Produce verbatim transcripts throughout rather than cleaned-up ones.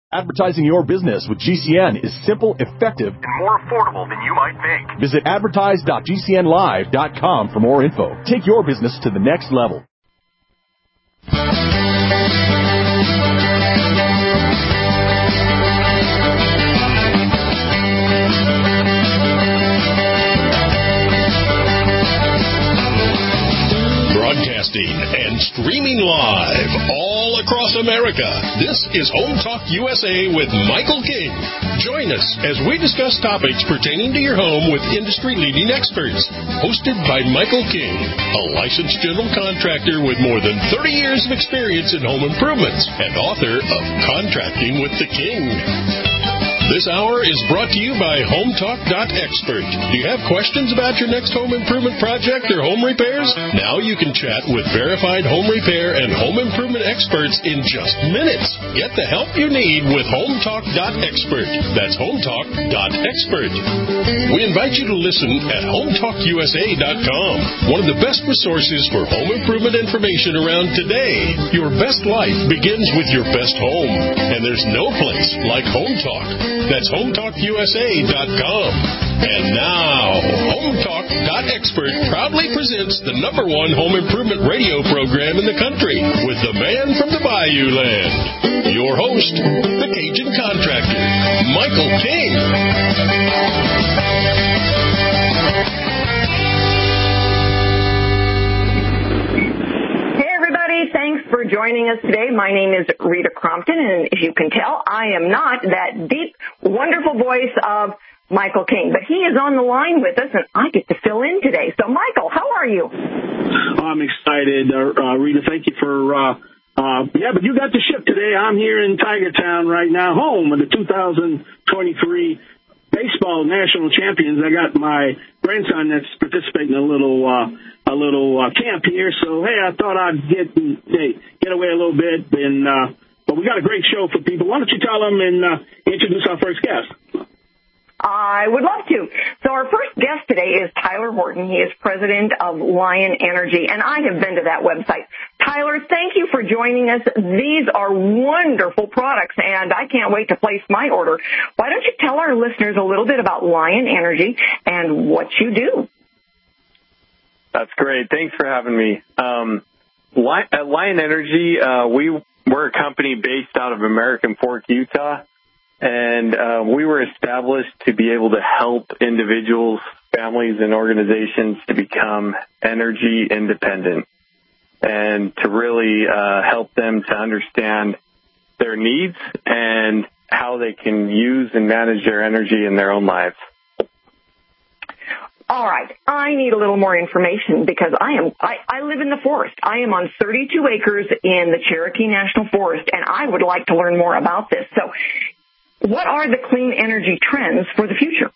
Advertising your business with G C N is simple, effective, and more affordable than you might think. Visit advertise dot g c n live dot com for more info. Take your business to the next level. Broadcasting and streaming live all across America. This is Home Talk U S A with Michael King. Join us as we discuss topics pertaining to your home with industry-leading experts. Hosted by Michael King, a licensed general contractor with more than thirty years of experience in home improvements and author of Contracting with the King. This hour is brought to you by Home Talk dot expert. Do you have questions about your next home improvement project or home repairs? Now you can chat with verified home repair and home improvement experts in just minutes. Get the help you need with Home Talk dot expert. That's Home Talk dot expert. We invite you to listen at Home Talk U S A dot com, one of the best resources for home improvement information around today. Your best life begins with your best home, and there's no place like Home Talk. That's Home Talk U S A dot com. And now, Home Talk dot expert proudly presents the number one home improvement radio program in the country with the man from the Bayou Land. Your host, the Cajun Contractor, Michael King. Thanks for joining us today. My name is Rita Crompton, and as you can tell, I am not that deep, wonderful voice of Michael King, but he is on the line with us, and I get to fill in today. So, Michael, how are you? I'm excited, uh, uh, Rita. Thank you for, uh, uh, yeah, but you got the ship today. I'm here in Tiger Town right now, home of the two thousand twenty-three baseball national champions. I got my grandson that's participating in a little uh, a little uh, camp here. So hey, I thought I'd get hey, get away a little bit. And uh, but we got a great show for people. Why don't you tell them and uh, introduce our first guest? I would love to. So our first guest today is Tyler Horton. He is president of Lion Energy, and I have been to that website. Tyler, thank you for joining us. These are wonderful products, and I can't wait to place my order. Why don't you tell our listeners a little bit about Lion Energy and what you do? That's great. Thanks for having me. Um, at Lion Energy, uh, we, we're a company based out of American Fork, Utah. And uh, we were established to be able to help individuals, families, and organizations to become energy independent and to really uh, help them to understand their needs and how they can use and manage their energy in their own lives. All right. I need a little more information because I am I, I live in the forest. I am on thirty-two acres in the Cherokee National Forest, and I would like to learn more about this. So what are the clean energy trends for the future?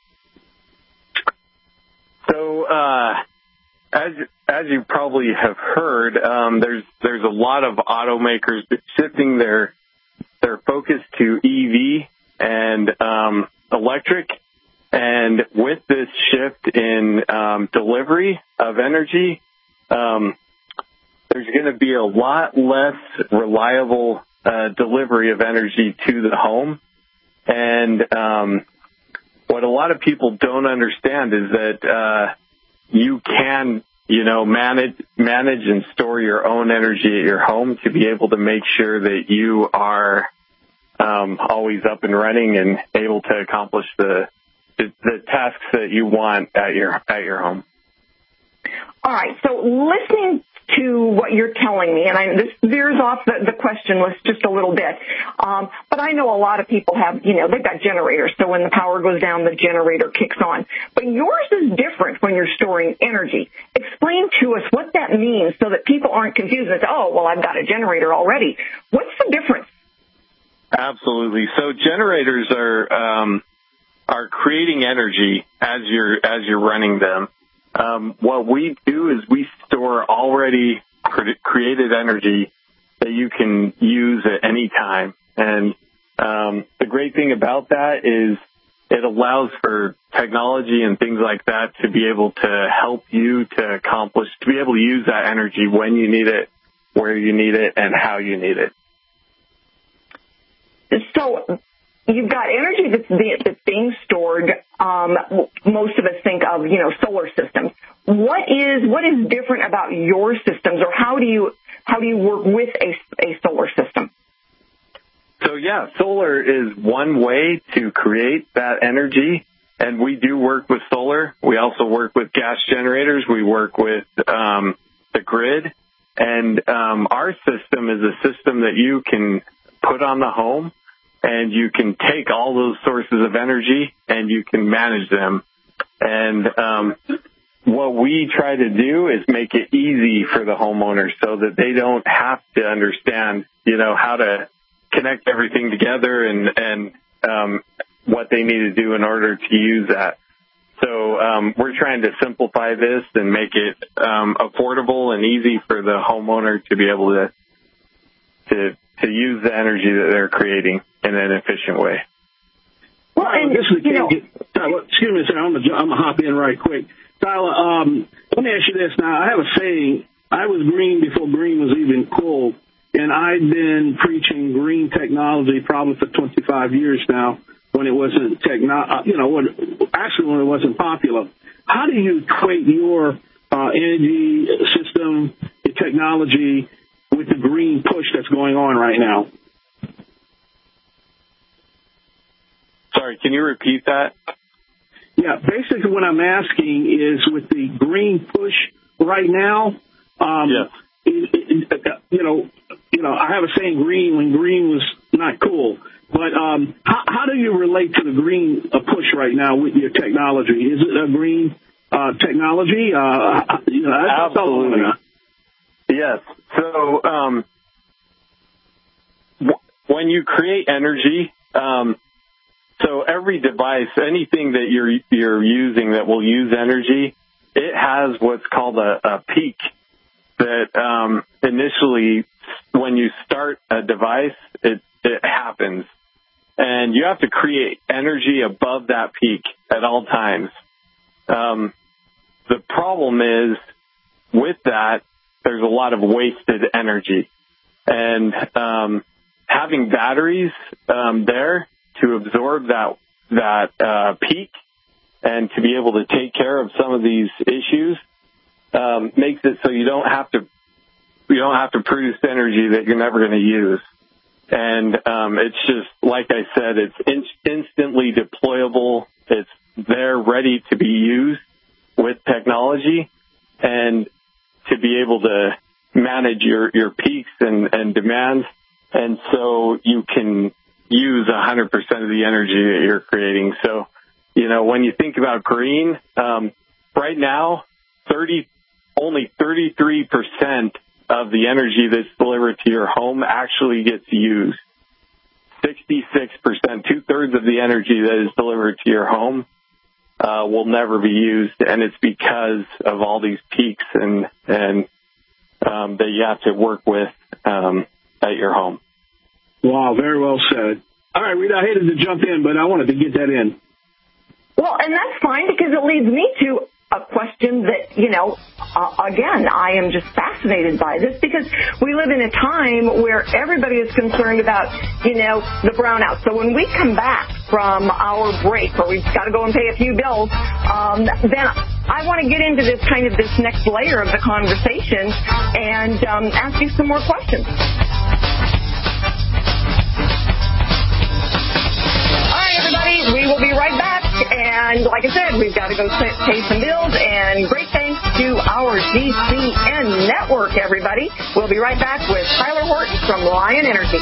So, uh, as as you probably have heard, um, there's there's a lot of automakers shifting their their focus to E V and um, electric, and with this shift in um, delivery of energy, um, there's going to be a lot less reliable uh, delivery of energy to the home. And um, what a lot of people don't understand is that uh, you can, you know, manage manage and store your own energy at your home to be able to make sure that you are um, always up and running and able to accomplish the, the the tasks that you want at your at your home. All right. So listening to what you're telling me, and I, this veers off the, the question list just a little bit, um, but I know a lot of people have, you know, they've got generators, so when the power goes down, the generator kicks on. But yours is different when you're storing energy. Explain to us what that means so that people aren't confused and say, oh, well, I've got a generator already. What's the difference? Absolutely. So generators are um, are creating energy as you're as you're running them. Um, what we do is we store already created energy that you can use at any time. And um, the great thing about that is it allows for technology and things like that to be able to help you to accomplish, to be able to use that energy when you need it, where you need it, and how you need it. so you've got energy that's, be, that's being stored. Um, most of us think of, you know, solar systems. What is what is different about your systems, or how do you how do you work with a, a solar system? So yeah, solar is one way to create that energy, and we do work with solar. We also work with gas generators. We work with um, the grid, and um, our system is a system that you can put on the home, and you can take all those sources of energy and you can manage them. And um, what we try to do is make it easy for the homeowner so that they don't have to understand, you know, how to connect everything together and, and um, what they need to do in order to use that. So um, we're trying to simplify this and make it um, affordable and easy for the homeowner to be able to to to use the energy that they're creating in an efficient way. Well, and this is you know, Tyler, excuse me, sir. I'm gonna I'm gonna hop in right quick. Tyler, um, let me ask you this. Now, I have a saying. I was green before green was even cool. And I've been preaching green technology probably for twenty-five years now, when it wasn't techno, you know, when, actually when it wasn't popular. How do you equate your uh, energy system, the technology, with the green push that's going on right now? Sorry, can you repeat that? Yeah, basically what I'm asking is, with the green push right now, um, yes. it, it, it, you know, you know, I have a saying, green when green was not cool. But um, how, how do you relate to the green uh, push right now with your technology? Is it a green uh, technology? Uh, you know, that's Absolutely. Yes. So um, w- when you create energy, um, so every device, anything that you're you're using that will use energy, it has what's called a, a peak that um, initially, when you start a device, it, it happens. And you have to create energy above that peak at all times. Um, the problem is, with that, there's a lot of wasted energy. And um, having batteries um, there to absorb that that uh, peak and to be able to take care of some of these issues um, makes it so you don't have to you don't have to produce energy that you're never going to use. And um, it's just, like I said, it's in- instantly deployable. It's there ready to be used with technology, and to be able to manage your, your peaks and, and demands. And so you can use one hundred percent of the energy that you're creating. So, you know, when you think about green, um, right now, thirty only thirty-three percent of the energy that's delivered to your home actually gets used. sixty-six percent, two-thirds of the energy that is delivered to your home uh, will never be used, and it's because of all these peaks and and um, that you have to work with um, at your home. Wow, very well said. All right, Rita, I hated to jump in, but I wanted to get that in. Well, and that's fine, because it leads me to a question that, you know, uh, again, I am just fascinated by this, because we live in a time where everybody is concerned about, you know, the brownout. So when we come back from our break, where we've got to go and pay a few bills, um, then I want to get into this kind of this next layer of the conversation and um, ask you some more questions. All right, everybody, we will be right back. And like I said, we've got to go pay some bills. And great thanks to our G C N network, everybody. We'll be right back with Tyler Horton from Lion Energy.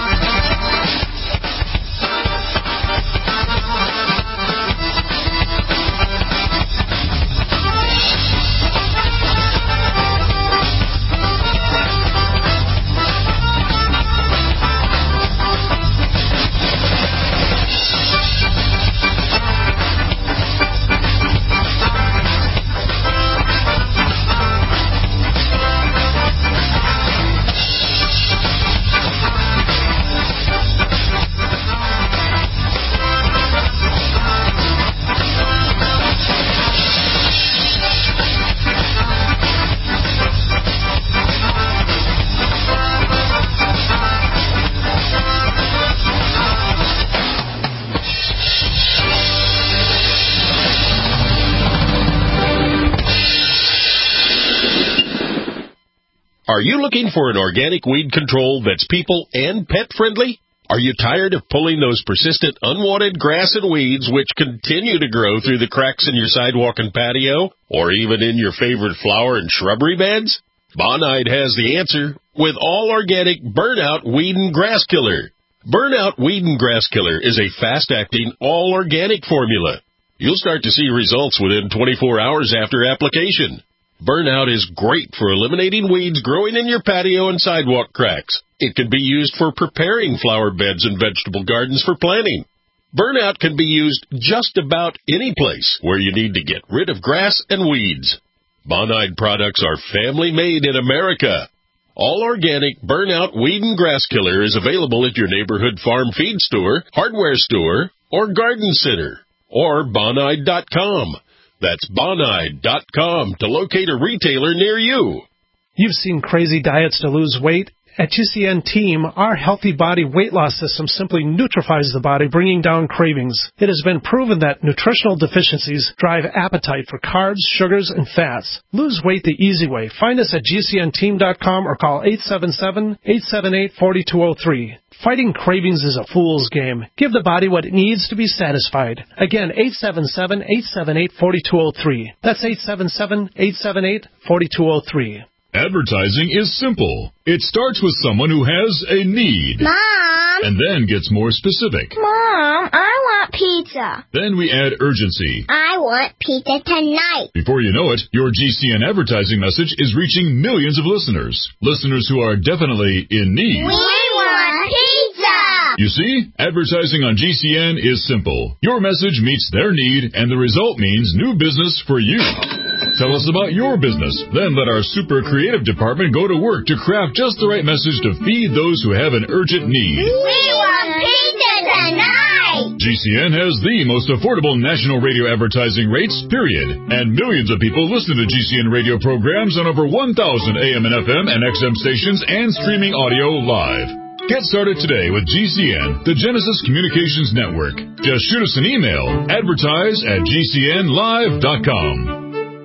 Are you looking for an organic weed control that's people and pet friendly? Are you tired of pulling those persistent unwanted grass and weeds which continue to grow through the cracks in your sidewalk and patio, or even in your favorite flower and shrubbery beds? Bonide has the answer with all organic Burnout Weed and Grass Killer. Burnout Weed and Grass Killer is a fast-acting, all-organic formula. You'll start to see results within twenty-four hours after application. Burnout is great for eliminating weeds growing in your patio and sidewalk cracks. It can be used for preparing flower beds and vegetable gardens for planting. Burnout can be used just about any place where you need to get rid of grass and weeds. Bonide products are family-made in America. All organic Burnout Weed and Grass Killer is available at your neighborhood farm feed store, hardware store, or garden center, or bonide dot com. That's bonide dot com to locate a retailer near you. You've seen crazy diets to lose weight. At G C N Team, our Healthy Body Weight Loss System simply neutralizes the body, bringing down cravings. It has been proven that nutritional deficiencies drive appetite for carbs, sugars, and fats. Lose weight the easy way. Find us at G C N team dot com or call eight seven seven, eight seven eight, four two zero three. Fighting cravings is a fool's game. Give the body what it needs to be satisfied. Again, eight seven seven, eight seven eight, four two zero three. That's eight seven seven, eight seven eight, four two zero three. Advertising is simple. It starts with someone who has a need. Mom! And then gets more specific. Mom, I want pizza. Then we add urgency. I want pizza tonight. Before you know it, your G C N advertising message is reaching millions of listeners. Listeners who are definitely in need. We want pizza! You see, advertising on G C N is simple. Your message meets their need, and the result means new business for you. Tell us about your business. Then let our super creative department go to work to craft just the right message to feed those who have an urgent need. We want pizza tonight! G C N has the most affordable national radio advertising rates, period. And millions of people listen to G C N radio programs on over one thousand A M and F M and X M stations and streaming audio live. Get started today with G C N, the Genesis Communications Network. Just shoot us an email, advertise at G C N live dot com.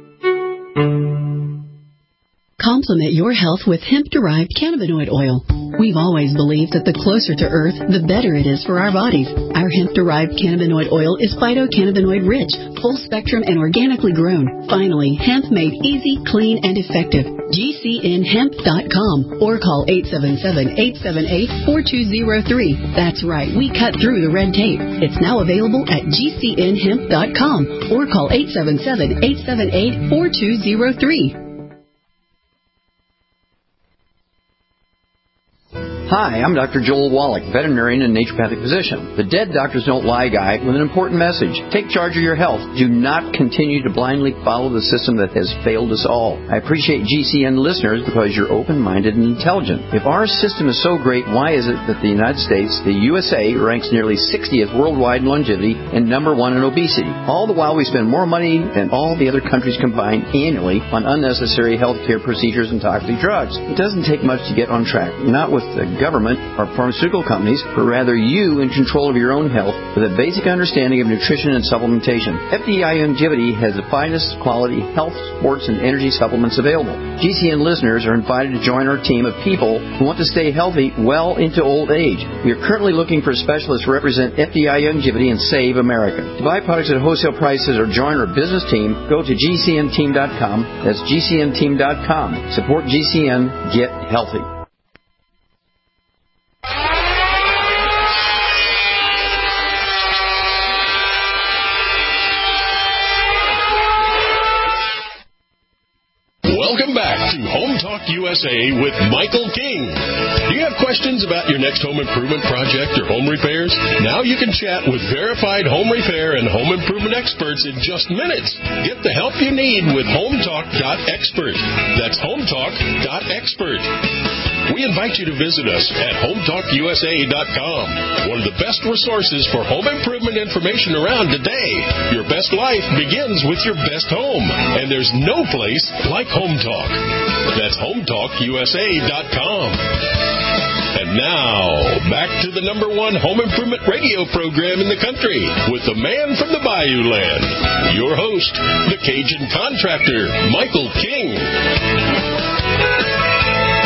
Complement your health with hemp-derived cannabinoid oil. We've always believed that the closer to Earth, the better it is for our bodies. Our hemp-derived cannabinoid oil is phytocannabinoid-rich, full-spectrum, and organically grown. Finally, hemp made easy, clean, and effective. G C N hemp dot com or call eight seven seven, eight seven eight, four two zero three. That's right, we cut through the red tape. It's now available at G C N hemp dot com or call eight seven seven, eight seven eight, four two zero three. Hi, I'm Doctor Joel Wallach, veterinarian and naturopathic physician. The Dead Doctors Don't Lie guy with an important message. Take charge of your health. Do not continue to blindly follow the system that has failed us all. I appreciate G C N listeners because you're open-minded and intelligent. If our system is so great, why is it that the United States, the U S A, ranks nearly sixtieth worldwide in longevity and number one in obesity? All the while we spend more money than all the other countries combined annually on unnecessary healthcare procedures and toxic drugs. It doesn't take much to get on track. Not with the government or pharmaceutical companies, but rather you in control of your own health with a basic understanding of nutrition and supplementation. F D I Longevity has the finest quality health, sports, and energy supplements available. G C N listeners are invited to join our team of people who want to stay healthy well into old age. We are currently looking for specialists to represent F D I Longevity and Save America. To buy products at wholesale prices or join our business team, go to G C N team dot com. That's G C N team dot com. Support G C N. Get healthy. Home Talk U S A with Michael King. Do you have questions about your next home improvement project or home repairs? Now you can chat with verified home repair and home improvement experts in just minutes. Get the help you need with home talk dot expert. That's home talk dot expert. We invite you to visit us at home talk U S A dot com, one of the best resources for home improvement information around today. Your best life begins with your best home, and there's no place like Home Talk. That's home talk U S A dot com. And now, back to the number one home improvement radio program in the country with the man from the Bayou Land, your host, the Cajun contractor, Michael King.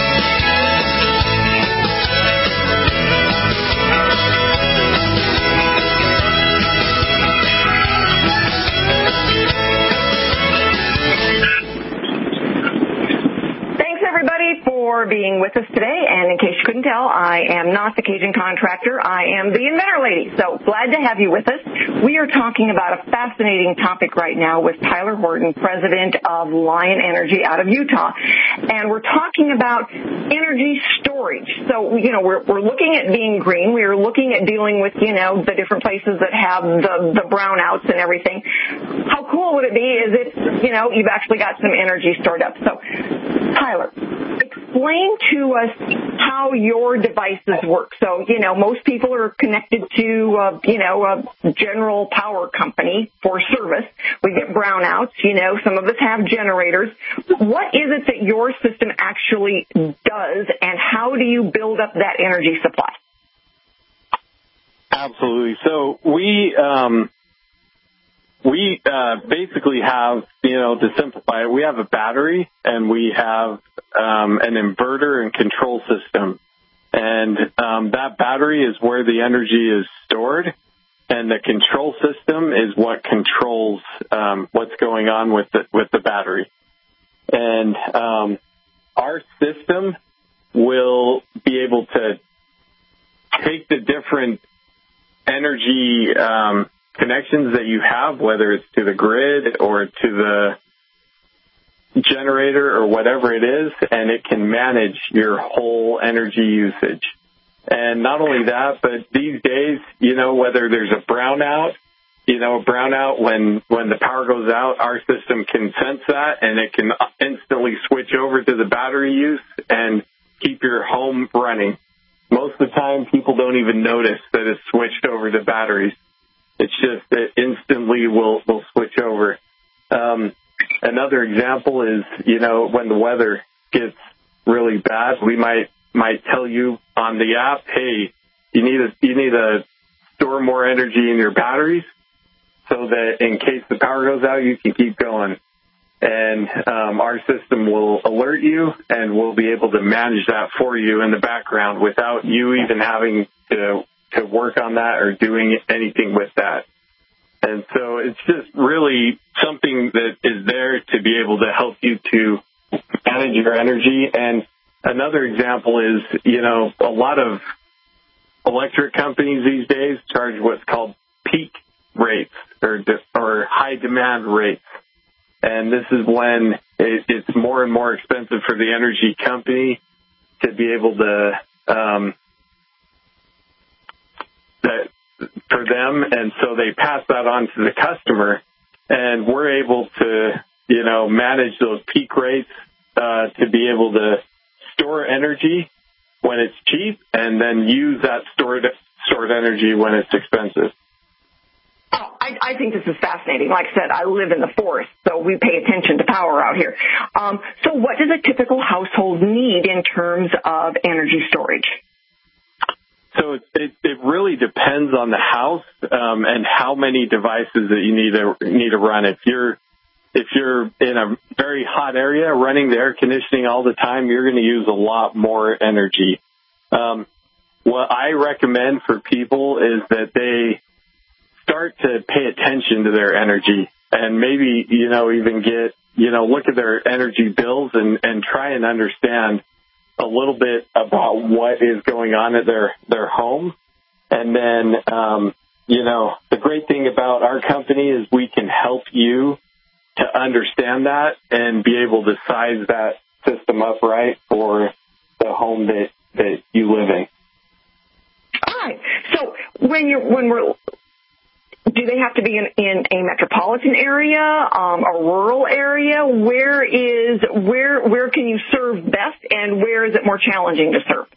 for being with us today. And in case you couldn't tell, I am not the Cajun contractor. I am the inventor lady. So glad to have you with us. We are talking about a fascinating topic right now with Tyler Horton, president of Lion Energy out of Utah. And we're talking about energy storage. So, you know, we're, we're looking at being green. We are looking at dealing with, you know, the different places that have the, the brownouts and everything. How cool would it be is if, you know, you've actually got some energy stored up. So, Tyler, explain to us how your devices work. So, you know, most people are connected to, uh, you know, a general power company for service. We get brownouts, you know, some of us have generators. What is it that your system actually does, and how do you build up that energy supply? Absolutely. So we um, we uh, basically have, you know, to simplify it, we have a battery and we have um, an inverter and control system. And um, that battery is where the energy is stored, and the control system is what controls um, what's going on with the, with the battery. And um, our system will be able to take the different energy um, connections that you have, whether it's to the grid or to the generator or whatever it is, and it can manage your whole energy usage. And not only that, but these days, you know, whether there's a brownout, you know, a brownout when, when the power goes out, our system can sense that, and it can instantly switch over to the battery use and keep your home running. Most of the time, people don't even notice that it's switched over to batteries. It's just that instantly will will switch over. Um, another example is, you know, when the weather gets really bad, we might might tell you on the app, hey, you need to you need to store more energy in your batteries so that in case the power goes out, you can keep going. And um, our system will alert you, and we'll be able to manage that for you in the background without you even having to to work on that or doing anything with that. And so it's just really something that is there to be able to help you to manage your energy. And another example is, you know, a lot of electric companies these days charge what's called peak rates or or high demand rates. And this is when it, it's more and more expensive for the energy company to be able to, um, that for them. And so they pass that on to the customer, and we're able to, you know, manage those peak rates, uh, to be able to store energy when it's cheap and then use that stored, stored energy when it's expensive. Oh, I, I think this is fascinating. Like I said, I live in the forest, so we pay attention to power out here. Um, so what does a typical household need in terms of energy storage? So it, it, it really depends on the house um, and how many devices that you need to need to run. If you're if you're in a very hot area, running the air conditioning all the time, you're going to use a lot more energy. Um, what I recommend for people is that they start to pay attention to their energy, and maybe, you know, even get, you know, look at their energy bills and, and try and understand a little bit about what is going on at their, their home. And then, um, you know, the great thing about our company is we can help you to understand that and be able to size that system up right for the home that, that you live in. All right. So when you're, when we're, do they have to be in, in a metropolitan area, um, a rural area? Where is where where can you serve best, and where is it more challenging to serve?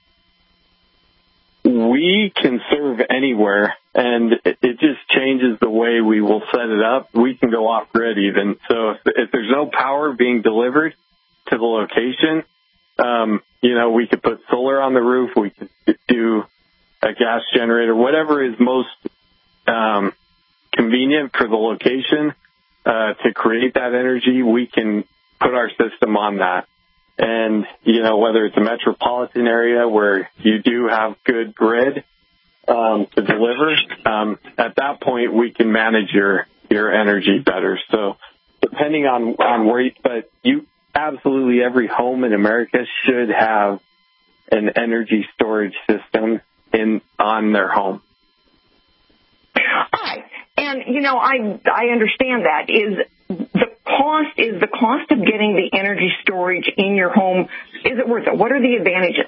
We can serve anywhere, and it, it just changes the way we will set it up. We can go off grid even. So if, if there's no power being delivered to the location, um, you know, we could put solar on the roof. We could do a gas generator, whatever is most Um, convenient for the location uh, to create that energy. We can put our system on that. And, you know, whether it's a metropolitan area where you do have good grid um, to deliver, um, at that point we can manage your, your energy better. So depending on, on where you, but you absolutely every home in America should have an energy storage system in on their home. All right. And, you know, I I understand that. Is the cost, is the cost of getting the energy storage in your home, is it worth it? What are the advantages?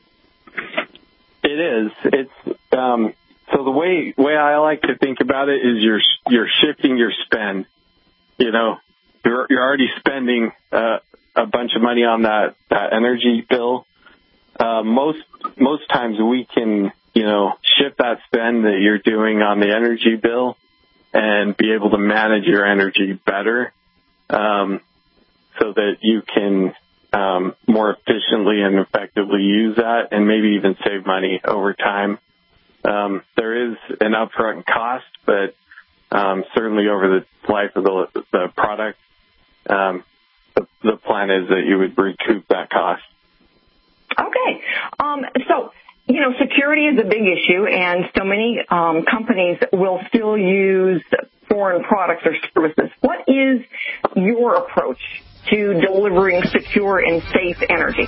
It is. It's um, so the way way I like to think about it is you're you're shifting your spend. You know, you're you're already spending uh, a bunch of money on that, that energy bill. Uh, most most times we can, you know, shift that spend that you're doing on the energy bill and be able to manage your energy better, um, so that you can um, more efficiently and effectively use that and maybe even save money over time. Um, there is an upfront cost, but um, certainly over the life of the, the product, um, the, the plan is that you would recoup that cost. Okay. Um, so, you know, security is a big issue, and so many um, companies will still use foreign products or services. What is your approach to delivering secure and safe energy?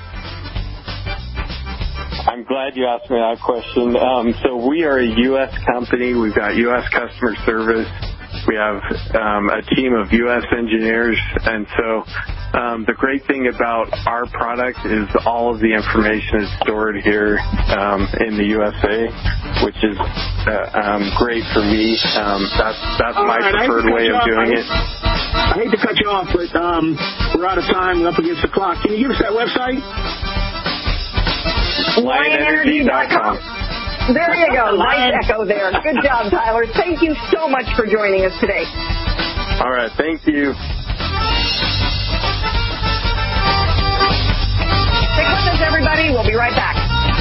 I'm glad you asked me that question. Um, so we are a U S company. We've got U S customer service. We have um, a team of U S engineers, and so um, the great thing about our product is all of the information is stored here um, in the U S A, which is uh, um, great for me. Um, that's that's my right, preferred way of doing I, it. I hate to cut you off, but um, we're out of time. We're up against the clock. Can you give us that website? Lion Energy dot com. There you go. Nice echo there. Good job, Tyler. Thank you so much for joining us today. All right. Thank you. Stick with us, everybody. We'll be right back.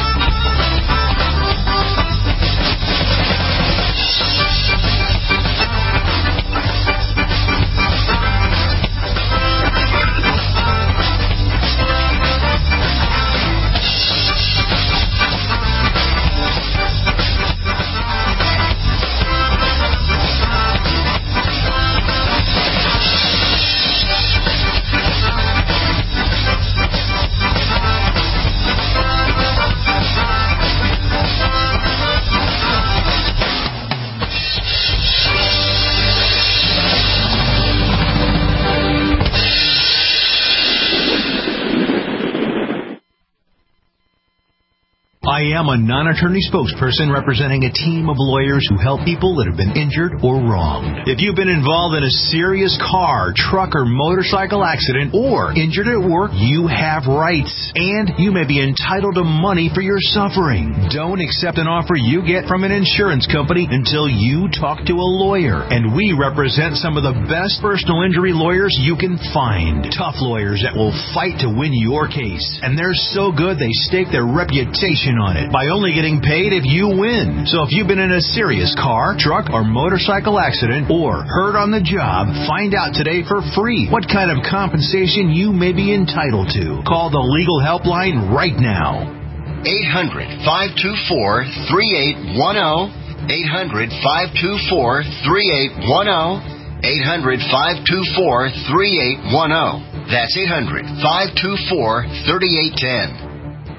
I am a non-attorney spokesperson representing a team of lawyers who help people that have been injured or wronged. If you've been involved in a serious car, truck, or motorcycle accident or injured at work, you have rights, and you may be entitled to money for your suffering. Don't accept an offer you get from an insurance company until you talk to a lawyer, and we represent some of the best personal injury lawyers you can find. Tough lawyers that will fight to win your case, and they're so good they stake their reputation on it by only getting paid if you win. So if you've been in a serious car, truck, or motorcycle accident or hurt on the job, find out today for free what kind of compensation you may be entitled to. Call the legal helpline right now. eight hundred, five two four, three eight one zero. eight hundred, five two four, three eight one zero. eight hundred, five two four, three eight one zero. That's eight hundred, five two four, three eight one zero.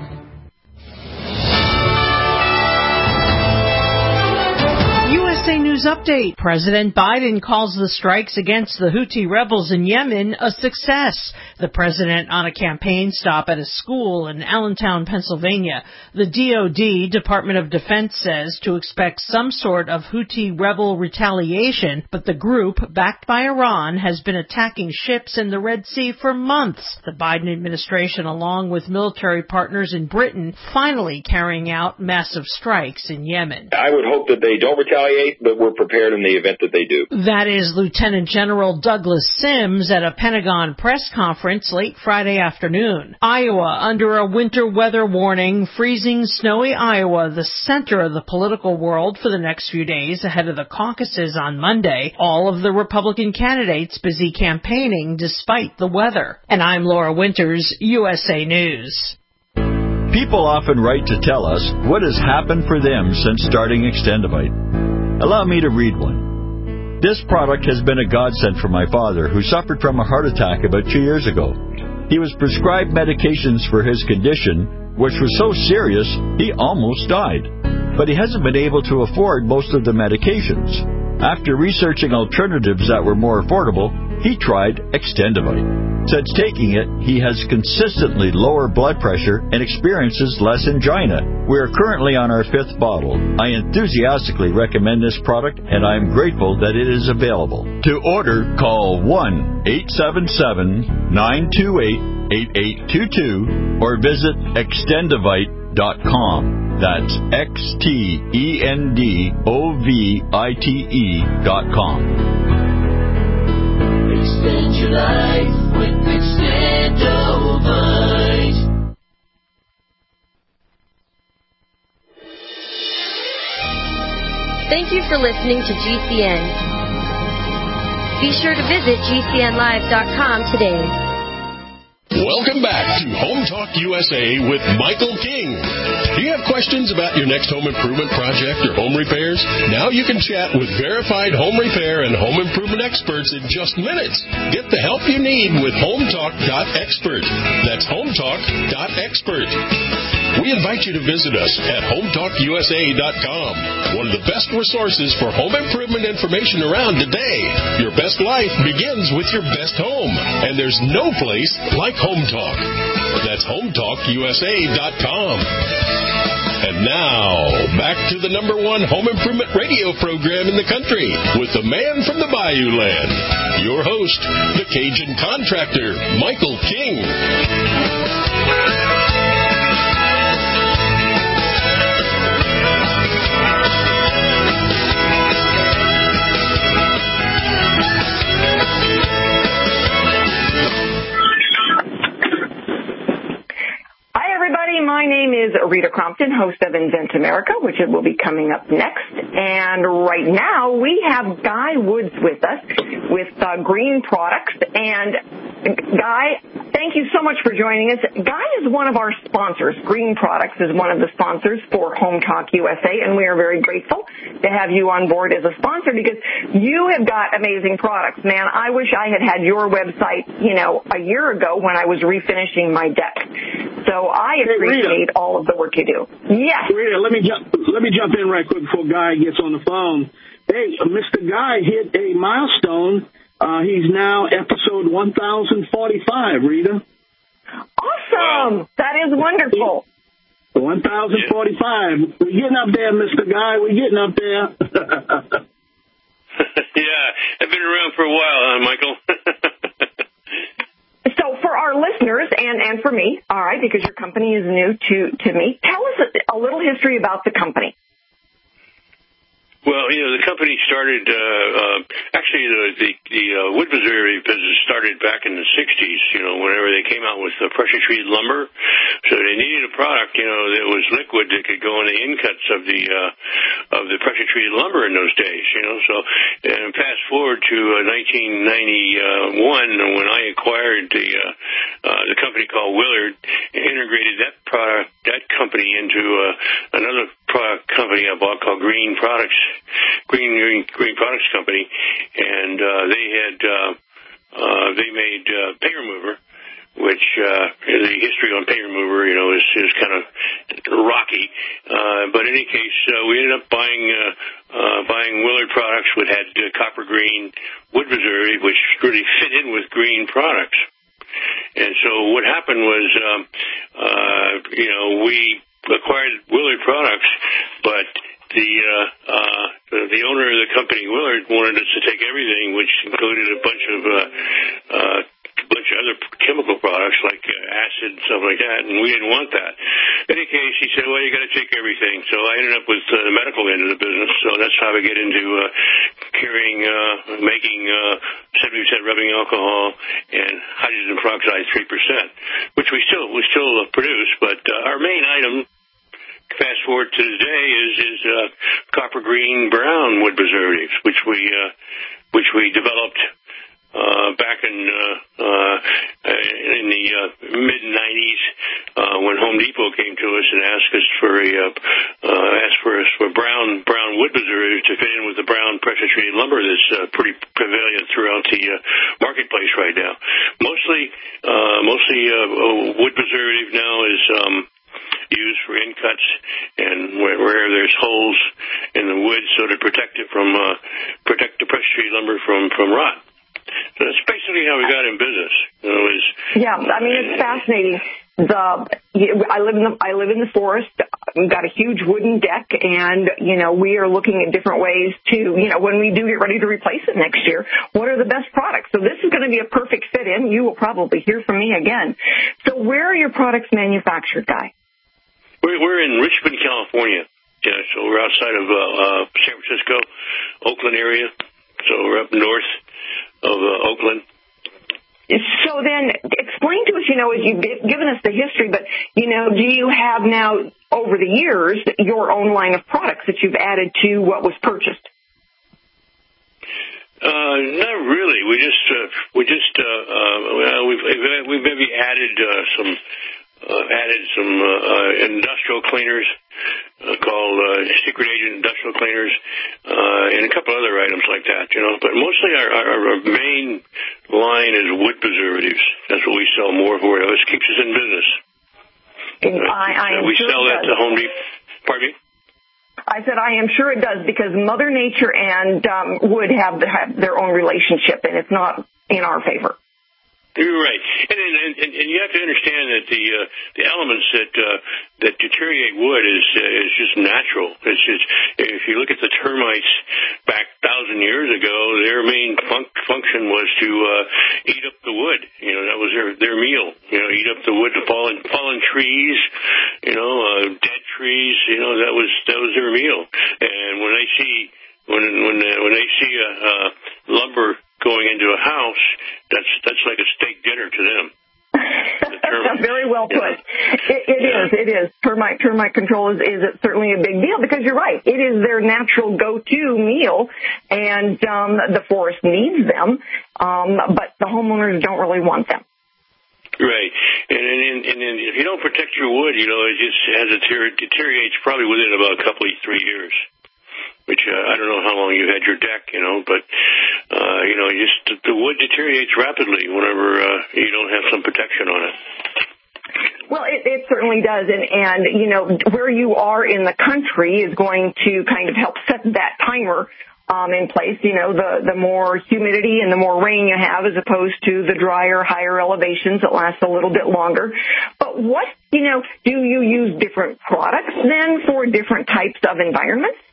U S A News Update. President Biden calls the strikes against the Houthi rebels in Yemen a success. The president on a campaign stop at a school in Allentown, Pennsylvania. The D O D, Department of Defense, says to expect some sort of Houthi rebel retaliation, but the group, backed by Iran, has been attacking ships in the Red Sea for months. The Biden administration, along with military partners in Britain, finally carrying out massive strikes in Yemen. I would hope that they don't retaliate, but we're prepared in the event that they do. That is Lieutenant General Douglas Sims at a Pentagon press conference late Friday afternoon. Iowa under a winter weather warning, freezing, snowy Iowa, the center of the political world for the next few days ahead of the caucuses on Monday. All of the Republican candidates busy campaigning despite the weather. And I'm Laura Winters, U S A News. People often write to tell us what has happened for them since starting Extendivite. Allow me to read one. This product has been a godsend for my father, who suffered from a heart attack about two years ago. He was prescribed medications for his condition, which was so serious he almost died. But he hasn't been able to afford most of the medications. After researching alternatives that were more affordable, he tried Extendivite. Since taking it, he has consistently lower blood pressure and experiences less angina. We are currently on our fifth bottle. I enthusiastically recommend this product, and I am grateful that it is available. To order, call one eight seven seven, nine two eight, eight eight two two or visit extendivite dot com. That's X T E N D O V I T E dot com. Extend your life with Extendivite. Thank you for listening to G C N. Be sure to visit G C N live dot com today. Welcome back to Home Talk U S A with Michael King. Do you have questions about your next home improvement project or home repairs? Now you can chat with verified home repair and home improvement experts in just minutes. Get the help you need with home talk dot expert. That's home talk dot expert. We invite you to visit us at home talk U S A dot com, one of the best resources for home improvement information around today. Your best life begins with your best home, and there's no place like Home Talk. That's home talk U S A dot com. And now, back to the number one home improvement radio program in the country with the man from the Bayou Land, your host, the Cajun contractor, Michael King. My name is Rita Crompton, host of Invent America, which will be coming up next. And right now we have Guy Woods with us with uh, Green Products. And Guy, thank you so much for joining us. Guy is one of our sponsors. Green Products is one of the sponsors for Home Talk U S A, and we are very grateful to have you on board as a sponsor because you have got amazing products. Man, I wish I had had your website, you know, a year ago when I was refinishing my deck. So I appreciate Rita, all of the work you do. Yes. Rita, let me jump. Let me jump in right quick before Guy gets on the phone. Hey, Mister Guy hit a milestone. Uh, he's now episode one thousand forty-five. Rita. Awesome. That is wonderful. one thousand forty-five. We're getting up there, Mister Guy. We're getting up there. Yeah, I've been around for a while, huh, Michael? So for our listeners and, and for me, all right, because your company is new to, to me, tell us a, a little history about the company. Well, you know, the company started, uh, uh, actually the, the, the uh, wood preservative business started back in the sixties, you know, whenever they came out with the pressure-treated lumber. So they needed a product, you know, that was liquid that could go in the incuts of the, uh, of the pressure-treated lumber in those days, you know. So, and fast forward to uh, nineteen ninety-one when I acquired the, uh, uh, the company called Willard, integrated that product, that company into, uh, another product company I bought called Green Products. Green, Green Green Products Company, and uh, they had uh, uh, they made uh, paint remover, which uh, the history on paint remover, you know, is, is kind of rocky. Uh, but in any case, uh, we ended up buying uh, uh, buying Willard products, which had uh, copper green wood preservative, which really fit in with Green Products. And so what happened was, um, uh, you know, we acquired Willard products, but The, uh, uh, the owner of the company, Willard, wanted us to take everything, which included a bunch of, uh, uh, bunch of other chemical products like uh, acid and stuff like that, and we didn't want that. In any case, he said, well, you got to take everything. So I ended up with uh, the medical end of the business, so that's how I get into uh, carrying, uh, making uh, seventy percent rubbing alcohol and hydrogen peroxide three percent, which we still, we still produce, but uh, our main item, fast forward to today, is is uh, copper green brown wood preservatives, which we uh, which we developed uh, back in uh, uh, in the uh, mid nineties uh, when Home Depot came to us and asked us for a uh, uh, asked for us for brown brown wood preservatives to fit in with the brown pressure treated lumber that's uh, pretty prevalent throughout the uh, marketplace right now. Mostly uh, mostly uh, wood preservative now is um, used for in cuts and where, where there's holes in the wood, so to protect it from uh, protect the pressure treated lumber from from rot. So that's basically how we got in business. You know, is, yeah, I mean it's fascinating. The I live in the I live in the forest. We've got a huge wooden deck, and you know we are looking at different ways to you know when we do get ready to replace it next year, what are the best products? So this is going to be a perfect fit in. You will probably hear from me again. So where are your products manufactured, Guy? We're, we're in Richmond, California. Yeah, so we're outside of uh, uh, San Francisco, Oakland area. So we're up north of uh, Oakland. So then explain to us, you know, as you've given us the history, but, you know, do you have now, over the years, your own line of products that you've added to what was purchased? Uh, not really. We just, uh, we just, uh, uh, well, we've, we've maybe added, uh, some, uh, added some, uh, uh industrial cleaners, uh, called, uh, secret agent industrial cleaners, uh, and a couple other items like that, you know, but mostly our, our, our main line is wood preservatives. That's what we sell more for. It keeps us in business. And uh, I, I am we sure sell that to Home Depot. Pardon me? I said I am sure it does because Mother Nature and um, wood have, have their own relationship, and it's not in our favor. You're right, and and, and, and you have to understand that the uh, the elements that uh, that deteriorate wood is uh, is just natural. It's just if you look at the termites back a thousand years ago, their main fun- function was to uh, eat up the wood. You know, that was their their meal. You know, eat up the wood, the fallen fallen trees. You know, uh, dead trees. You know, that was that was their meal. And when they see when when uh, when they see a uh, lumber going into a house, that's that's like a steak dinner to them. Very well put. It, it yeah. is. It is. Termite termite control is, is certainly a big deal because you're right. It is their natural go-to meal, and um, the forest needs them, um, but the homeowners don't really want them. Right, and and, and and if you don't protect your wood, you know, it just has a ter- deteriorates probably within about a couple of three years. Which uh, I don't know how long you had your deck, you know, but uh, you know, just the wood deteriorates rapidly whenever uh, you don't have some protection on it. Well, it, it certainly does, and and you know, where you are in the country is going to kind of help set that timer um, in place. You know, the the more humidity and the more rain you have, as opposed to the drier, higher elevations that last a little bit longer. But what you know, do you use different products then for different types of environments?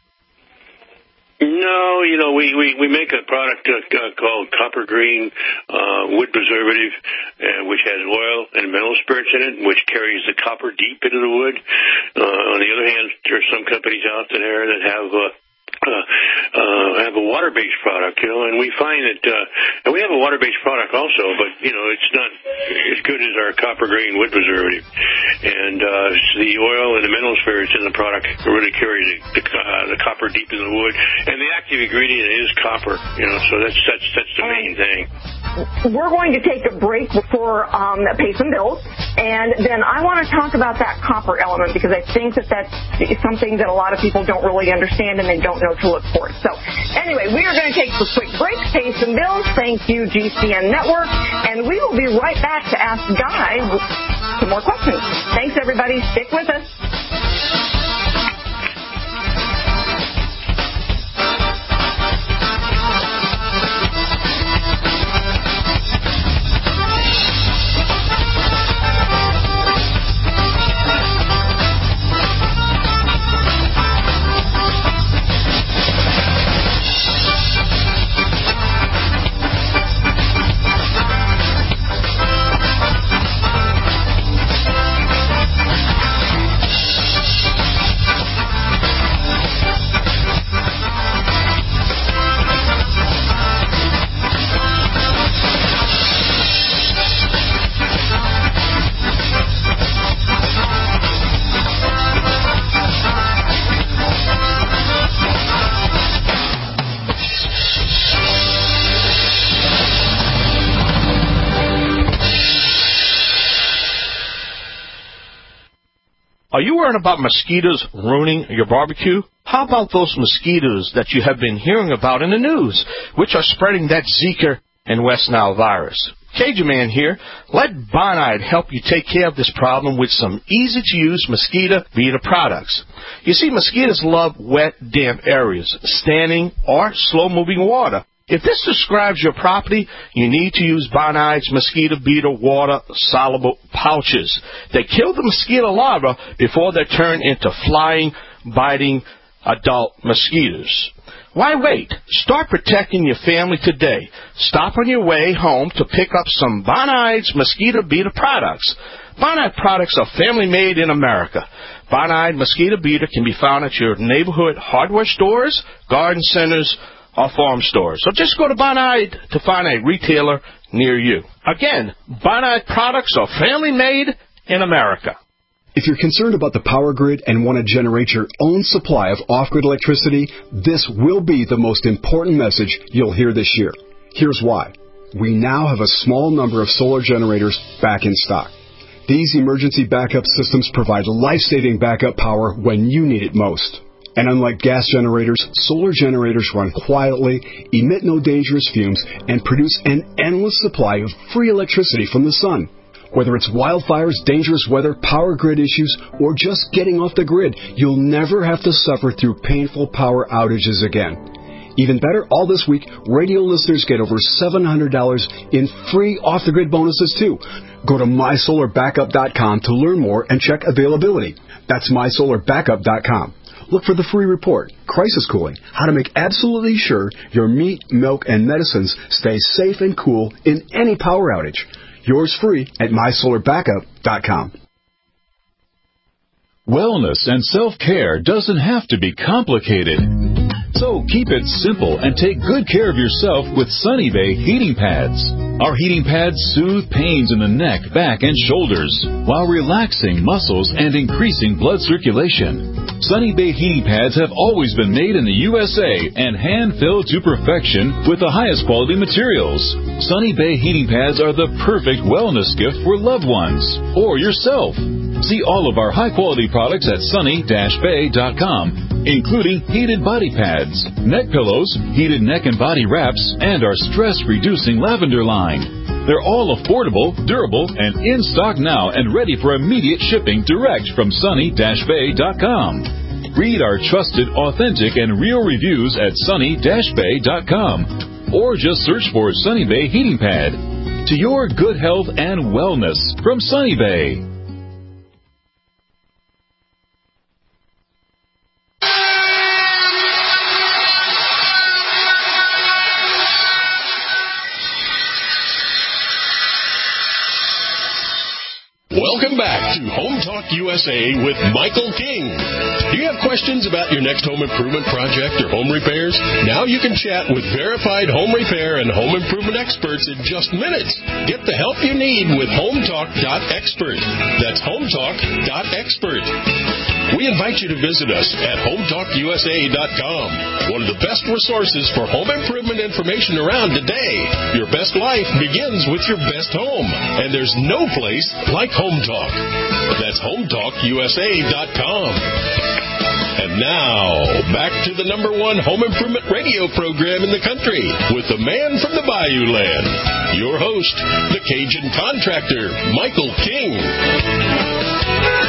No, you know, we, we, we make a product uh, called Copper Green uh, wood preservative, uh, which has oil and mineral spirits in it, which carries the copper deep into the wood. Uh, on the other hand, there are some companies out there that have uh, uh, uh, have a water-based product, you know, and we find that, uh, and we have a water-based product also, but, you know, it's not as good as our Copper Green wood preservative. And uh, the oil and the mineral spirits in the product really carry the, the, uh, the copper deep in the wood, and the active ingredient is copper, you know, so that's that's that's the main thing. We're going to take a break before um, pay some bills, and then I want to talk about that copper element because I think that that's something that a lot of people don't really understand and they don't know to look for. So anyway, we are going to take a quick break, pay some bills. Thank you, G C N Network, and we will be right back to ask Guy some more questions. Thanks, everybody. Stick with us. Are you worried about mosquitoes ruining your barbecue? How about those mosquitoes that you have been hearing about in the news, which are spreading that Zika and West Nile virus? Cajun Man here. Let Bonide help you take care of this problem with some easy-to-use Mosquito Beater products. You see, mosquitoes love wet, damp areas, standing or slow-moving water. If this describes your property, you need to use Bonide's Mosquito Beater water-soluble pouches. They kill the mosquito larvae before they turn into flying, biting adult mosquitoes. Why wait? Start protecting your family today. Stop on your way home to pick up some Bonide's Mosquito Beater products. Bonide products are family-made in America. Bonide Mosquito Beater can be found at your neighborhood hardware stores, garden centers, or farm stores. So just go to Bonide to find a retailer near you. Again, Bonide products are family-made in America. If you're concerned about the power grid and want to generate your own supply of off-grid electricity, this will be the most important message you'll hear this year. Here's why. We now have a small number of solar generators back in stock. These emergency backup systems provide life-saving backup power when you need it most. And unlike gas generators, solar generators run quietly, emit no dangerous fumes, and produce an endless supply of free electricity from the sun. Whether it's wildfires, dangerous weather, power grid issues, or just getting off the grid, you'll never have to suffer through painful power outages again. Even better, all this week, radio listeners get over seven hundred dollars in free off-the-grid bonuses, too. Go to my solar backup dot com to learn more and check availability. That's my solar backup dot com. Look for the free report, Crisis Cooling, how to make absolutely sure your meat, milk, and medicines stay safe and cool in any power outage. Yours free at my solar backup dot com. Wellness and self-care doesn't have to be complicated. So keep it simple and take good care of yourself with Sunny Bay heating pads. Our heating pads soothe pains in the neck, back, and shoulders while relaxing muscles and increasing blood circulation. Sunny Bay heating pads have always been made in the U S A and hand-filled to perfection with the highest quality materials. Sunny Bay heating pads are the perfect wellness gift for loved ones or yourself. See all of our high-quality products at sunny dash bay dot com, including heated body pads, neck pillows, heated neck and body wraps, and our stress-reducing lavender line. They're all affordable, durable, and in stock now and ready for immediate shipping direct from sunny dash bay dot com. Read our trusted, authentic, and real reviews at sunny dash bay dot com or just search for Sunny Bay Heating Pad. To your good health and wellness from Sunny Bay. Welcome back to Home Talk U S A with Michael King. Do you have questions about your next home improvement project or home repairs? Now you can chat with verified home repair and home improvement experts in just minutes. Get the help you need with home talk dot expert. That's home talk dot expert. We invite you to visit us at home talk U S A dot com, one of the best resources for home improvement information around today. Your best life begins with your best home, and there's no place like Home Talk. That's home talk U S A dot com. And now, back to the number one home improvement radio program in the country with the man from the Bayou Land, your host, the Cajun contractor, Michael King.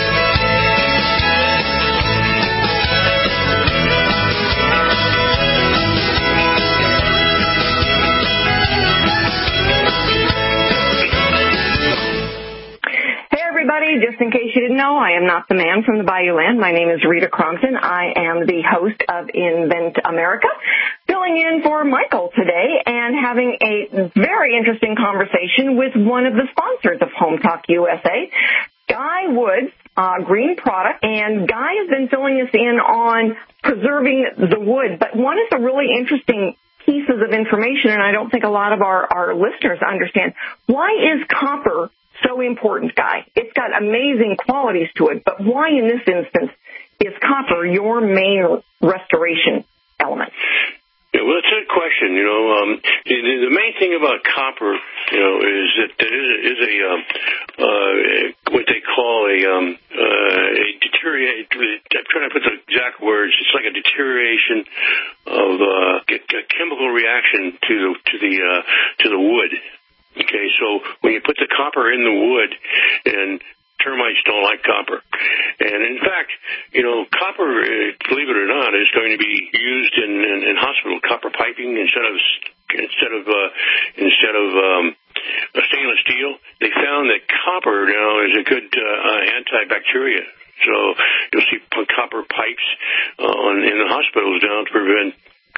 Everybody, just in case you didn't know, I am not the man from the Bayou Land. My name is Rita Crompton. I am the host of Invent America, filling in for Michael today and having a very interesting conversation with one of the sponsors of Home Talk U S A, Guy Woods, uh, Green Product. And Guy has been filling us in on preserving the wood. But one of the really interesting pieces of information, and I don't think a lot of our, our listeners understand, why is copper so important, Guy? It's got amazing qualities to it, but why in this instance is copper your main restoration element? Yeah, well, it's a good question. You know, um, the, the main thing about copper, you know, is that it is, is a um, uh, what they call a um, uh, a deteriorate. I'm trying to put the exact words. It's like a deterioration of uh, a chemical reaction to to the uh, to the wood. Okay, so when you put the copper in the wood, and termites don't like copper. And in fact, you know, copper, uh, believe it or not, is going to be used in, in, in hospital copper piping instead of instead of uh, instead of um, stainless steel. They found that copper now is a good uh, antibacteria. So you'll see copper pipes uh, on, in the hospitals now to prevent,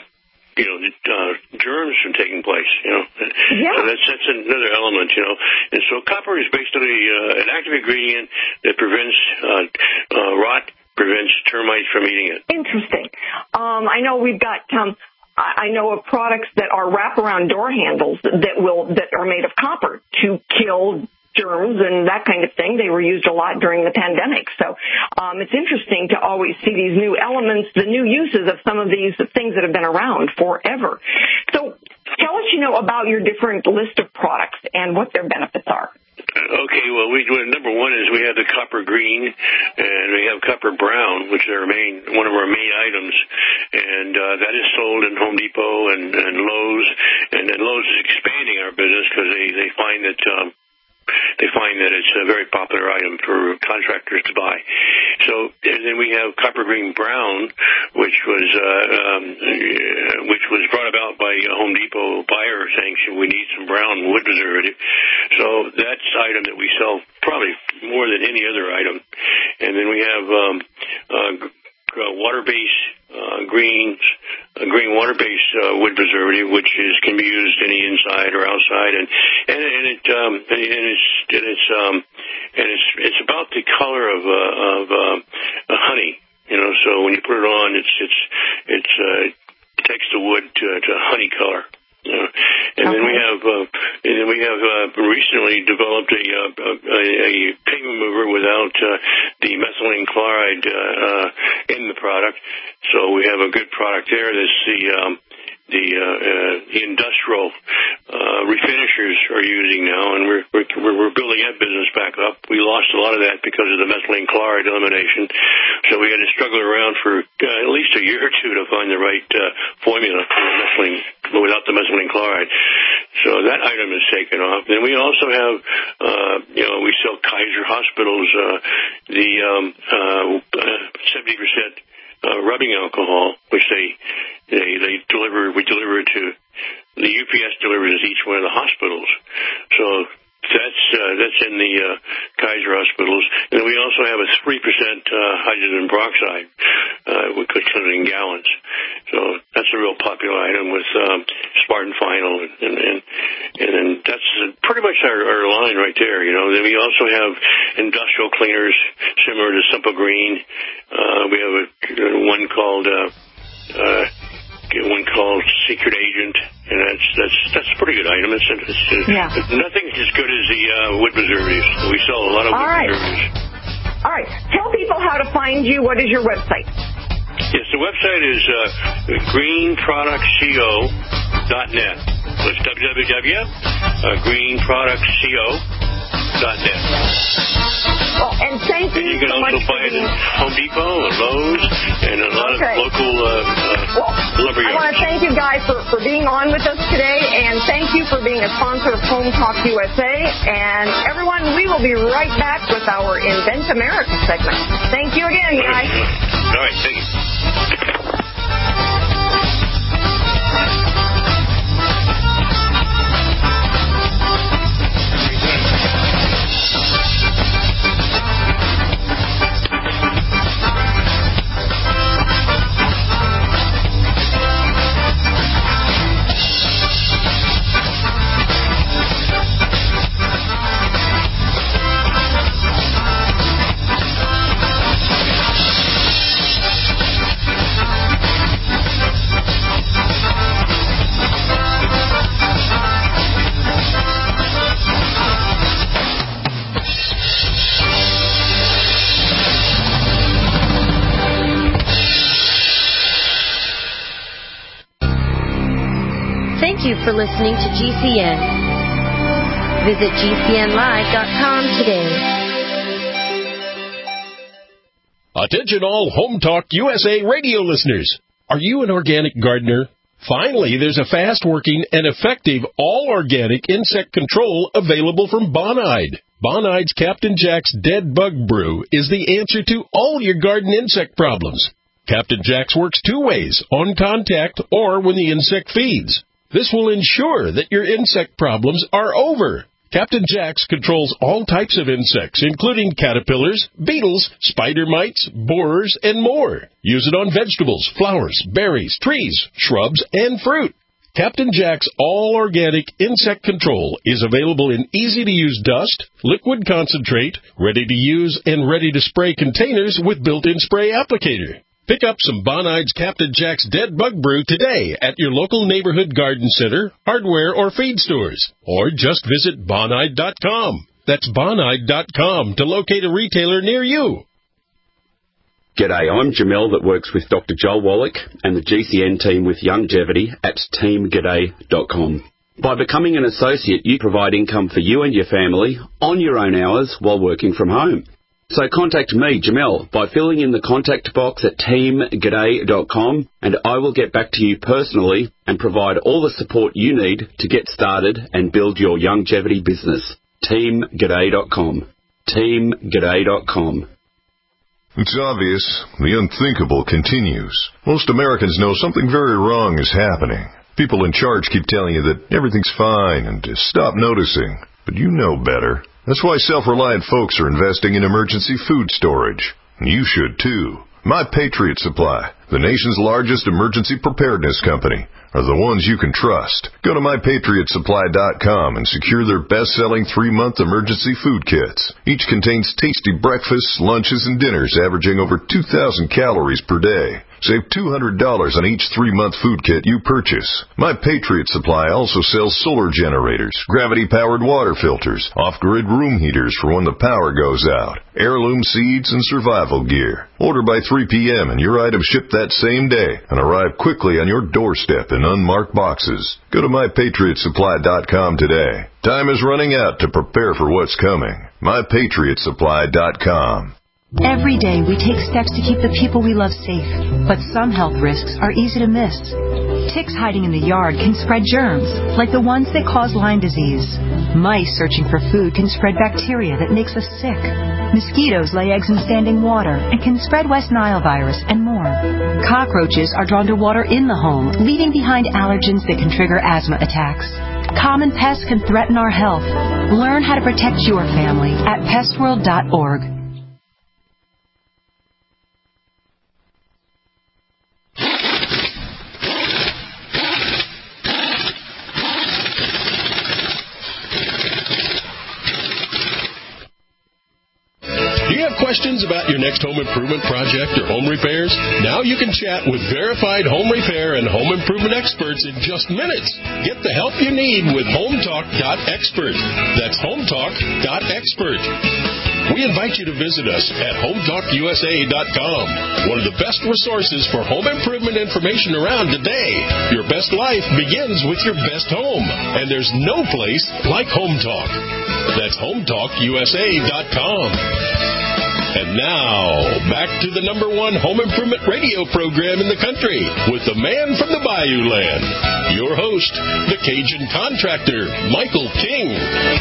you know, uh, germs from taking place, you know. Yeah. So that's, that's another element, you know. And so copper is basically uh, an active ingredient that prevents uh, uh, rot, prevents termites from eating it. Interesting. Um, I know we've got, um, I know of products that are wraparound door handles that will, that are made of copper to kill germs and that kind of thing. They were used a lot during the pandemic. So um, it's interesting to always see these new elements, the new uses of some of these things that have been around forever. So tell us, you know, about your different list of products and what their benefits are. Okay, well, we number one is we have the copper green, and we have copper brown, which are our main one of our main items, and uh, that is sold in Home Depot and, and Lowe's, and then Lowe's is expanding our business because they they find that. Um, They find that it's a very popular item for contractors to buy. So, and then we have copper green brown, which was uh, um, which was brought about by a Home Depot buyer saying we need some brown wood preservative. So that's an item that we sell probably more than any other item. And then we have um, uh, water-based uh, greens, uh, green water-based uh, wood preservative, which is can be used any inside or outside, and and, and it um, and it's and it's um, and it's it's about the color of uh, of uh, honey, you know. So when you put it on, it's it's it's uh, it takes the wood to, to honey color. You know. And okay. then we have, uh, and then we have uh, recently developed a, uh, a, a paint remover without uh, the methylene chloride uh, uh, in the product. So we have a good product there. That's the um, the, uh, uh, the industrial uh, refinishers are using now, and we're, we're we're building that business back up. We lost a lot of that because of the methylene chloride elimination, so we had to struggle around for uh, at least a year or two to find the right uh, formula for the methylene without the methylene chloride. So that item is taken off. Then we also have, uh, you know, we sell Kaiser Hospitals uh, the um, uh, seventy percent uh, rubbing alcohol, which they they they deliver. We deliver it to the U P S delivers each one of the hospitals. So that's uh, that's in the uh, Kaiser hospitals. And then we also have a three percent uh, hydrogen peroxide, uh, we could put it in gallons. So that's a real popular item with um, Spartan Final, and and, and, and then that's pretty much our, our line right there. You know. Then we also have industrial cleaners similar to Simple Green. Uh, we have a, one called. Uh, uh, one called Secret Agent, and that's that's that's a pretty good item. It's, it's uh, yeah. Nothing's as good as the uh, wood preservatives. We sell a lot of wood All right. preservatives. All right. Tell people how to find you. What is your website? Yes, the website is uh, green products co dot net. So it's w w w dot green products co dot net. Well, and thank you. And you can so also much buy it in Home Depot and Lowe's and a lot okay. of local uh, uh, well, lumber yards. I want to thank you guys for, for being on with us today, and thank you for being a sponsor of Home Talk U S A. And everyone, we will be right back with our Invent America segment. Thank you again, guys. All right, thank you. Thank you for listening to G C N. Visit G C N live dot com today. Attention all Home Talk U S A radio listeners. Are you an organic gardener? Finally, there's a fast-working and effective all-organic insect control available from Bonide. Bonide's Captain Jack's Dead Bug Brew is the answer to all your garden insect problems. Captain Jack's works two ways, on contact or when the insect feeds. This will ensure that your insect problems are over. Captain Jack's controls all types of insects, including caterpillars, beetles, spider mites, borers, and more. Use it on vegetables, flowers, berries, trees, shrubs, and fruit. Captain Jack's all-organic insect control is available in easy-to-use dust, liquid concentrate, ready-to-use and ready-to-spray containers with built-in spray applicator. Pick up some Bonide's Captain Jack's Dead Bug Brew today at your local neighborhood garden center, hardware, or feed stores. Or just visit Bonide dot com. That's Bonide dot com to locate a retailer near you. G'day, I'm Jamel that works with Doctor Joel Wallach and the G C N team with Longevity at team g'day dot com. By becoming an associate, you provide income for you and your family on your own hours while working from home. So contact me, Jamel, by filling in the contact box at team g'day dot com, and I will get back to you personally and provide all the support you need to get started and build your longevity business. team g'day dot com. team g'day dot com. It's obvious. The unthinkable continues. Most Americans know something very wrong is happening. People in charge keep telling you that everything's fine and to stop noticing. But you know better. That's why self-reliant folks are investing in emergency food storage. And you should too. My Patriot Supply, the nation's largest emergency preparedness company, are the ones you can trust. Go to my patriot supply dot com and secure their best-selling three-month emergency food kits. Each contains tasty breakfasts, lunches, and dinners averaging over two thousand calories per day. Save two hundred dollars on each three-month food kit you purchase. My Patriot Supply also sells solar generators, gravity-powered water filters, off-grid room heaters for when the power goes out, heirloom seeds, and survival gear. Order by three p.m. and your items ship that same day and arrive quickly on your doorstep in unmarked boxes. Go to my patriot supply dot com today. Time is running out to prepare for what's coming. my patriot supply dot com. Every day we take steps to keep the people we love safe, but some health risks are easy to miss. Ticks hiding in the yard can spread germs, like the ones that cause Lyme disease. Mice searching for food can spread bacteria that makes us sick. Mosquitoes lay eggs in standing water and can spread West Nile virus and more. Cockroaches are drawn to water in the home, leaving behind allergens that can trigger asthma attacks. Common pests can threaten our health. Learn how to protect your family at pest world dot org. Questions about your next home improvement project or home repairs? Now you can chat with verified home repair and home improvement experts in just minutes. Get the help you need with home talk dot expert. That's home talk dot expert. We invite you to visit us at home talk U S A dot com, one of the best resources for home improvement information around today. Your best life begins with your best home, and there's no place like Home Talk. That's home talk U S A dot com. And now, back to the number one home improvement radio program in the country with the man from the Bayou Land, your host, the Cajun contractor, Michael King.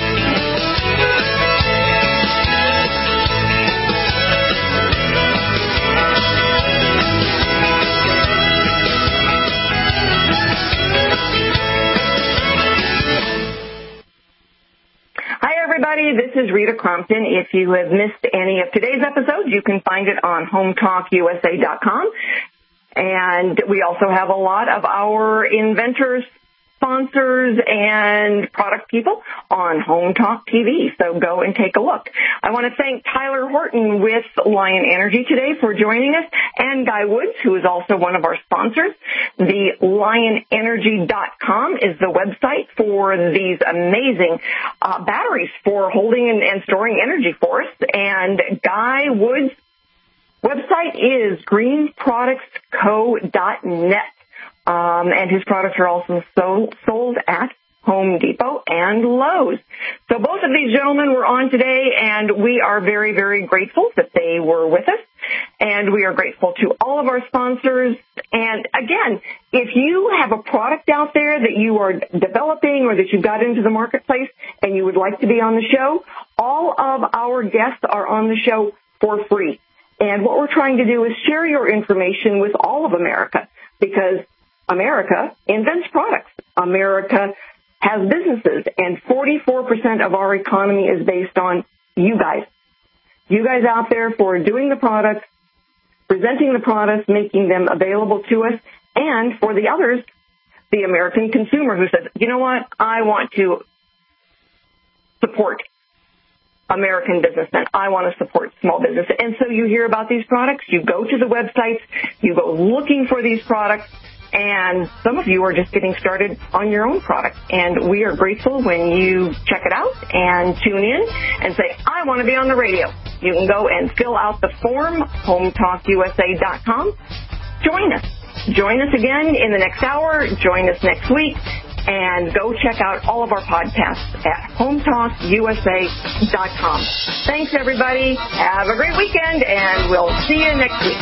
Everybody, this is Rita Crompton. If you have missed any of today's episodes, you can find it on home talk U S A dot com. And we also have a lot of our inventors, sponsors, and product people on Home Talk T V. So go and take a look. I want to thank Tyler Horton with Lion Energy today for joining us, and Guy Woods, who is also one of our sponsors. The lion energy dot com is the website for these amazing uh, batteries for holding and, and storing energy for us. And Guy Woods' website is green products co dot net. Um, and his products are also sold, sold at Home Depot and Lowe's. So both of these gentlemen were on today, and we are very, very grateful that they were with us. And we are grateful to all of our sponsors. And again, if you have a product out there that you are developing or that you got into the marketplace and you would like to be on the show, all of our guests are on the show for free. And what we're trying to do is share your information with all of America, because America invents products. America has businesses, and forty-four percent of our economy is based on you guys. You guys out there for doing the products, presenting the products, making them available to us, and for the others, the American consumer who says, you know what, I want to support American businessmen. I want to support small business. And so you hear about these products, you go to the websites, you go looking for these products, and some of you are just getting started on your own product. And we are grateful when you check it out and tune in and say, I want to be on the radio. You can go and fill out the form, home talk U S A dot com. Join us. Join us again in the next hour. Join us next week. And go check out all of our podcasts at home talk U S A dot com. Thanks, everybody. Have a great weekend, and we'll see you next week.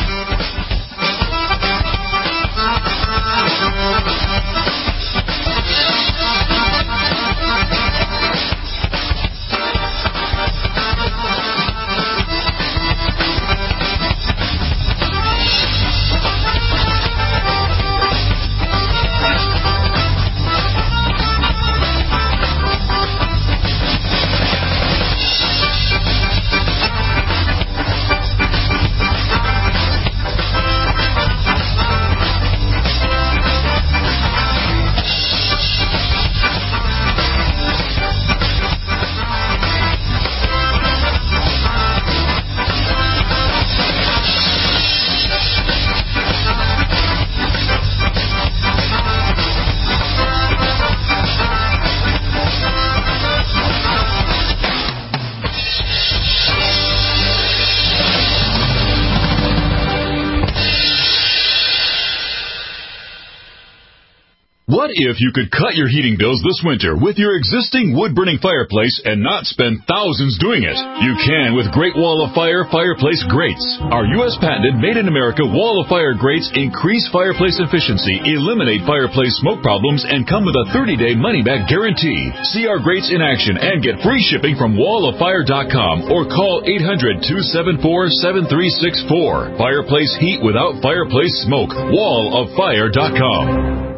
What if you could cut your heating bills this winter with your existing wood-burning fireplace and not spend thousands doing it? You can with Great Wall of Fire fireplace grates. Our U S patented made-in-America Wall of Fire grates increase fireplace efficiency, eliminate fireplace smoke problems, and come with a thirty-day money-back guarantee. See our grates in action and get free shipping from wall of fire dot com or call eight hundred, two seven four, seven three six four. Fireplace heat without fireplace smoke. wall of fire dot com.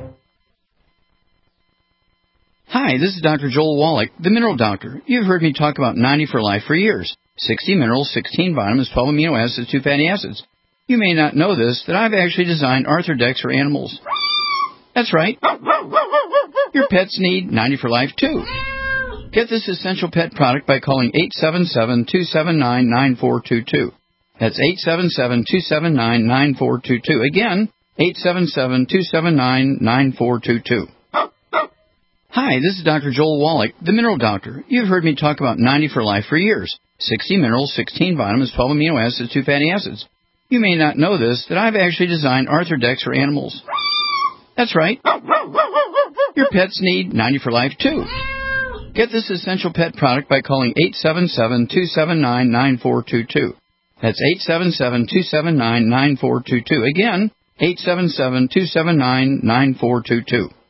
Hi, this is Doctor Joel Wallach, the Mineral Doctor. You've heard me talk about ninety for Life for years. sixty minerals, sixteen vitamins, twelve amino acids, two fatty acids. You may not know this, that I've actually designed Arthrodex for animals. That's right. Your pets need ninety for Life, too. Get this essential pet product by calling eight seven seven, two seven nine, nine four two two. That's eight seven seven, two seven nine, nine four two two. Again, eight seven seven, two seven nine, nine four two two. Hi, this is Doctor Joel Wallach, the Mineral Doctor. You've heard me talk about ninety for Life for years. sixty minerals, sixteen vitamins, twelve amino acids, two fatty acids. You may not know this, that I've actually designed Arthrodex for animals. That's right. Your pets need ninety for Life, too. Get this essential pet product by calling eight seven seven, two seven nine, nine four two two. That's eight seven seven, two seven nine, nine four two two. Again, eight seven seven, two seven nine, nine four two two.